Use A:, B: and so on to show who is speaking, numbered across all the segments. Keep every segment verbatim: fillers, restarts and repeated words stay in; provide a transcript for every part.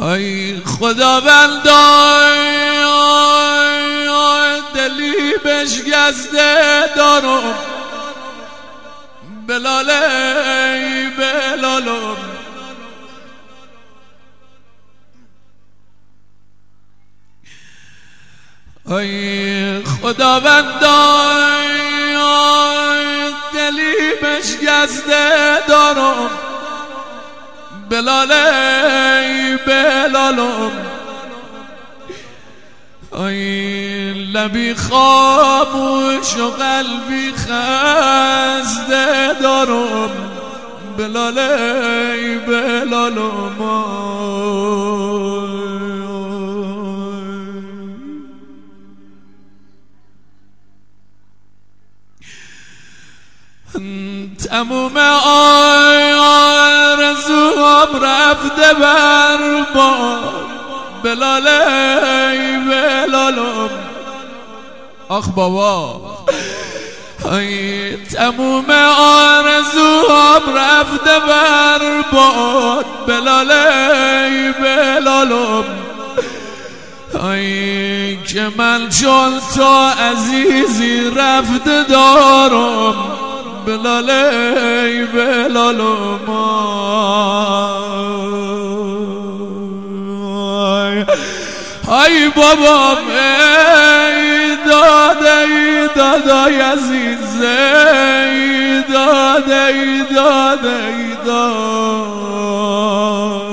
A: ای خداوندا دلی بشکسته دارم، بلال ای بلالم، ای خداوندا دلی بشکسته دارم، بلال ای بلالم، ای لبی خاموش و قلبی خسته دارم، بلال ای بلالم. تموم آرزوام رفته برباد، بلال ای بلالم. آخ بابا، ای تموم آرزوام رفته برباد، بلال ای بلالم. ای که من چون تو عزیزی رفته دارم، بلال ای بلالم. ای بابام ای داد ای دادای عزیز، ای داد ای داد ای داد.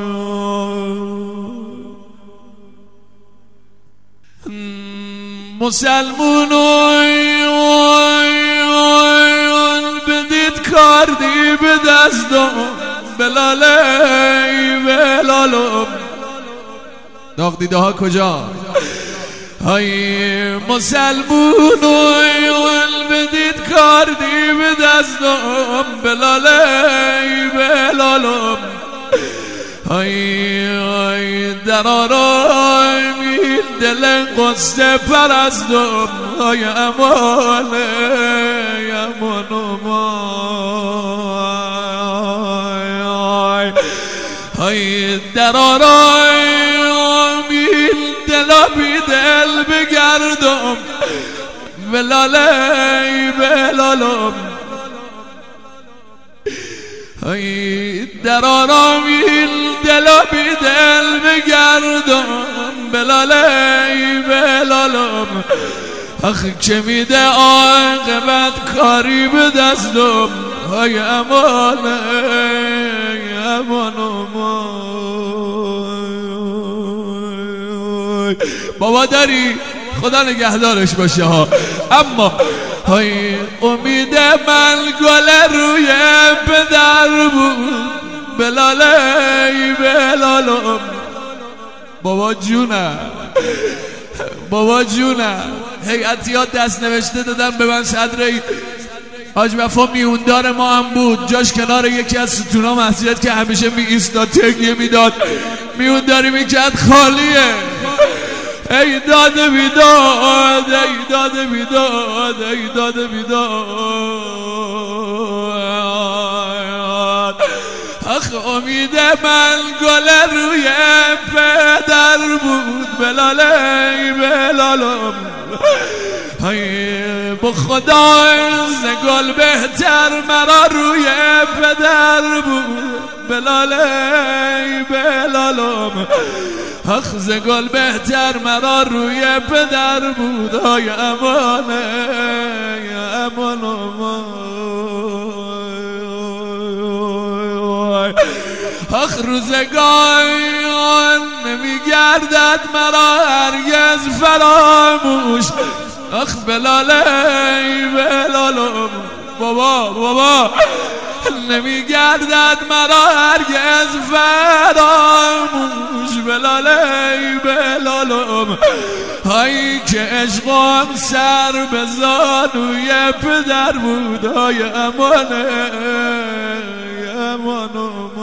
A: مسلمونون بدید کردی به دستم، بلال ای بلالم. داغ دیده ها کجا؟ ای مسلمونون بدید کردی به دستم، بلال ای بلالم. ای ای در آرامی دل قصه پرستم، ای امان ای امان امان. ای در آرامی دل بی دل بگردم، بلال ای بلالم. ای در آرامی دل بی دل بگردم، بلال ای بلالم. آخ که میده عاقبت کاری به دستم، ای امان ای امان امان. بابا داری خدا نگهدارش باشه ها. اما های امید من گل روی پدر بود، بلال ای بلالم. بابا جونم بابا جونم. هیئتیات دست نوشته دادن به من، صدر حاج وفا میوندار ما هم بود، جاش کنار یکی از ستونا مسجد که همیشه می ایستاد تکیه میداد، میونداری میکرد خالیه. ای داده بیداد ای داده بیداد ای داده بیداد. آخ امید من گل روی پدر بود، بلال ای بلالم. ای با خدا ز گل بهتر مرا روی پدر بود، بلال ای بلالم. آخ ز گل بهتر مرا روی پدر بود، ای امان ای امان امان. آخ روزگار نمیگردد مرا هرگز فراموش، آخ بلال ای بلالم. بابا بابا نمیگردد مرا هرگز فراموش، بلال ای بلالم. هایی که عشقم سر به زانوی پدر بود، های امان ای امان.